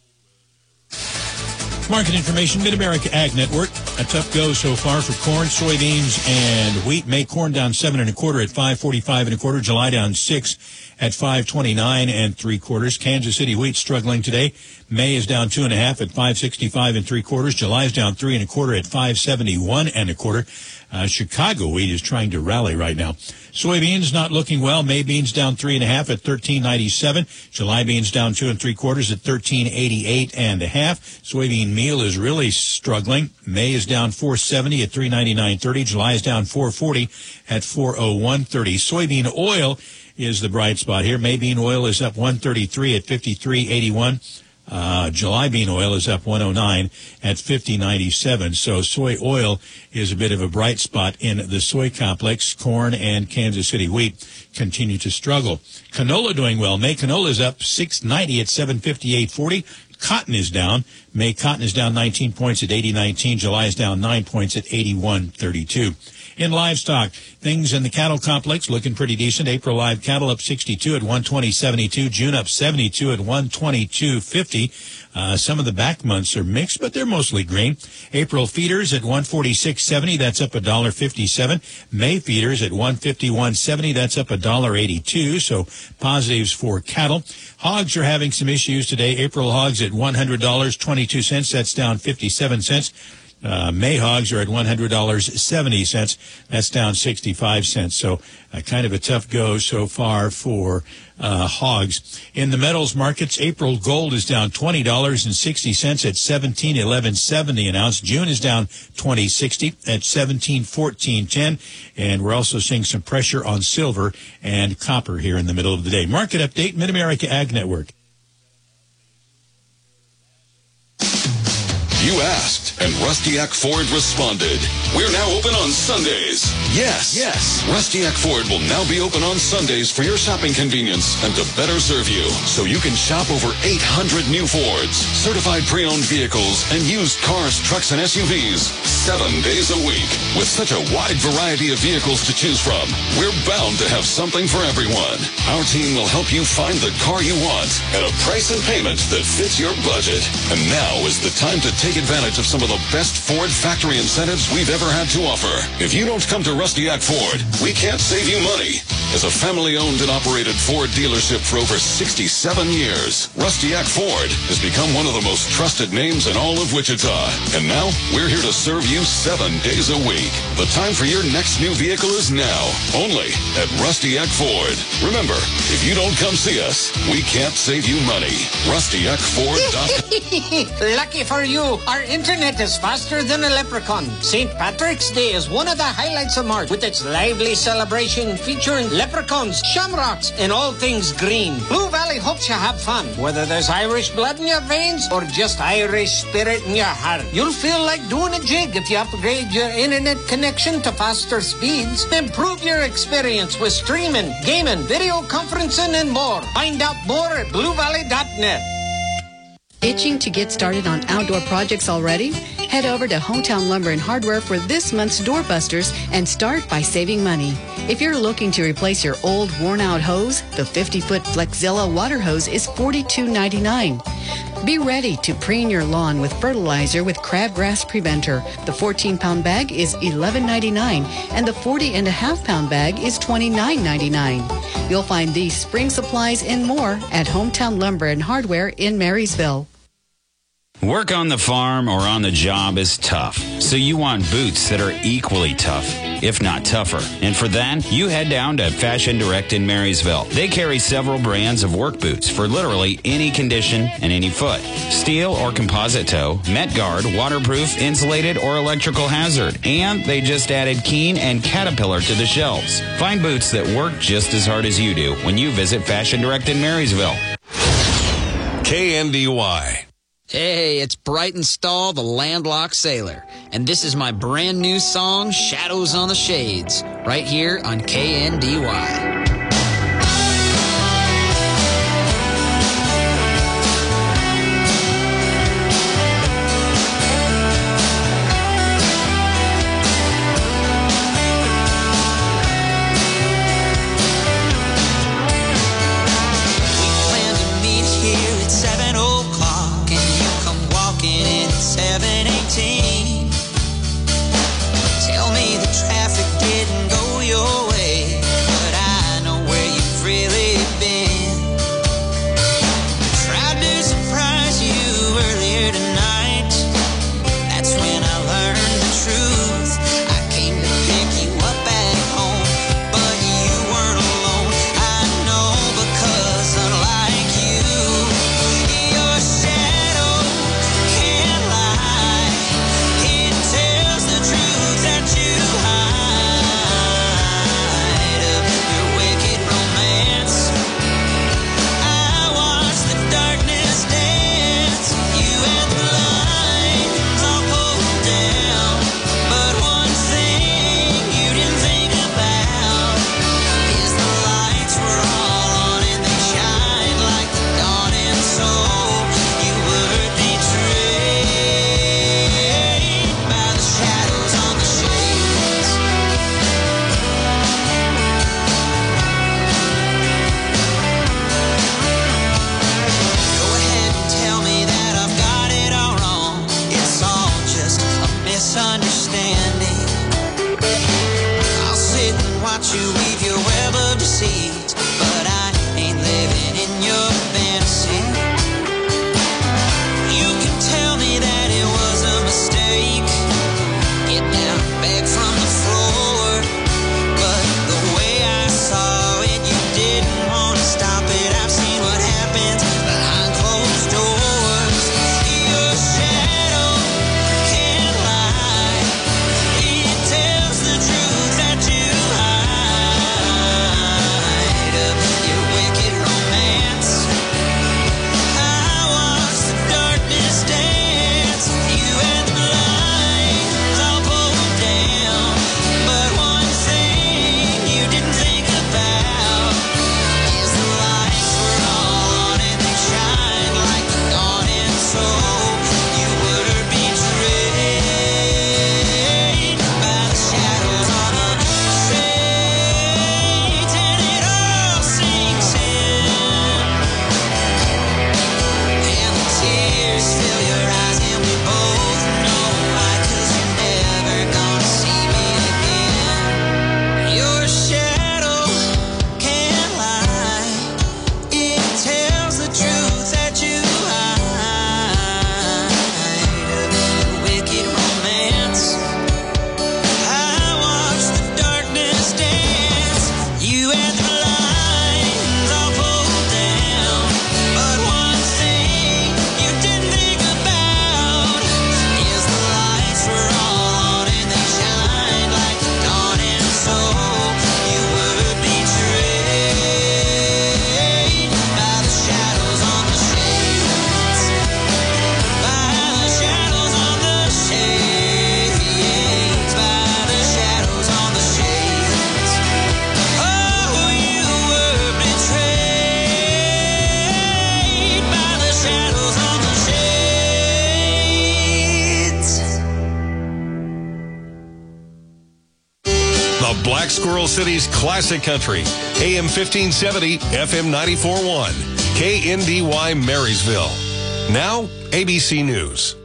Market information, Mid-America Ag Network. A tough go so far for corn, soybeans, and wheat. May corn down 7 1/4 at 5.45 1/4. July down 6 at 5.29 3/4. Kansas City wheat struggling today. May is down 2 1/2 at 5.65 3/4. July is down 3 1/4 at 5.71 1/4. Chicago wheat is trying to rally right now. Soybeans not looking well. May beans down 3 1/2 at 13.97. July beans down 2 3/4 at 13.88 1/2. Soybean meal is really struggling. May is down 4.70 at 3.99.30. July is down 4.40 at 4.01.30. Soybean oil is the bright spot here. May bean oil is up 1.33 at 53.81. July bean oil is up 109 at 50.97. So soy oil is a bit of a bright spot in the soy complex. Corn and Kansas City wheat continue to struggle. Canola doing well. May canola is up 6.90 at 758.40. Cotton is down. May cotton is down 19 points at 80.19. July is down 9 points at 81.32. In livestock, things in the cattle complex looking pretty decent. April live cattle up 62 at 120.72. June up 72 at 122.50. Some of the back months are mixed, but they're mostly green. April feeders at 146.70. That's up $1.57. May feeders at 151.70. That's up $1.82. So positives for cattle. Hogs are having some issues today. April hogs at $100.22. That's down 57 cents. May hogs are at $100.70. That's down 65 cents. So kind of a tough go so far for hogs. In the metals markets, April gold is down $20.60 at $17.1170 an ounce. June is down $20.60 at $17.1410. And we're also seeing some pressure on silver and copper here in the middle of the day. Market update, Mid-America Ag Network. You asked, and Rustiak Ford responded. We're now open on Sundays. Yes. Rustiak Ford will now be open on Sundays for your shopping convenience and to better serve you. So you can shop over 800 new Fords, certified pre-owned vehicles, and used cars, trucks, and SUVs 7 days a week. With such a wide variety of vehicles to choose from, we're bound to have something for everyone. Our team will help you find the car you want at a price and payment that fits your budget. And now is the time to take advantage of some of the best Ford factory incentives we've ever had to offer. If you don't come to Rustiak Ford, we can't save you money. As a family-owned and operated Ford dealership for over 67 years, Rustiak Ford has become one of the most trusted names in all of Wichita. And now, we're here to serve you 7 days a week. The time for your next new vehicle is now, only at Rustiak Ford. Remember, if you don't come see us, we can't save you money. RustiakFord.com. Lucky for you, our internet is faster than a leprechaun. St. Patrick's Day is one of the highlights of March with its lively celebration featuring leprechauns, shamrocks, and all things green. Blue Valley hopes you have fun. Whether there's Irish blood in your veins or just Irish spirit in your heart, you'll feel like doing a jig if you upgrade your internet connection to faster speeds. Improve your experience with streaming, gaming, video conferencing, and more. Find out more at BlueValley.net. Itching to get started on outdoor projects already? Head over to Hometown Lumber and Hardware for this month's doorbusters and start by saving money. If you're looking to replace your old worn-out hose, the 50-foot Flexzilla water hose is $42.99. Be ready to preen your lawn with fertilizer with Crabgrass Preventer. The 14-pound bag is $11.99 and the 40.5-pound bag is $29.99. You'll find these spring supplies and more at Hometown Lumber and Hardware in Marysville. Work on the farm or on the job is tough, so you want boots that are equally tough, if not tougher. And for that, you head down to Fashion Direct in Marysville. They carry several brands of work boots for literally any condition and any foot. Steel or composite toe, Met Guard, waterproof, insulated, or electrical hazard. And they just added Keen and Caterpillar to the shelves. Find boots that work just as hard as you do when you visit Fashion Direct in Marysville. KNDY. Hey, it's Brighton Stahl, the landlocked sailor, and this is my brand new song, Shadows on the Shades, right here on KNDY. Tell me the traffic didn't go your way, but I Black Squirrel City's classic country. AM 1570, FM 94.1. KNDY Marysville. Now, ABC News.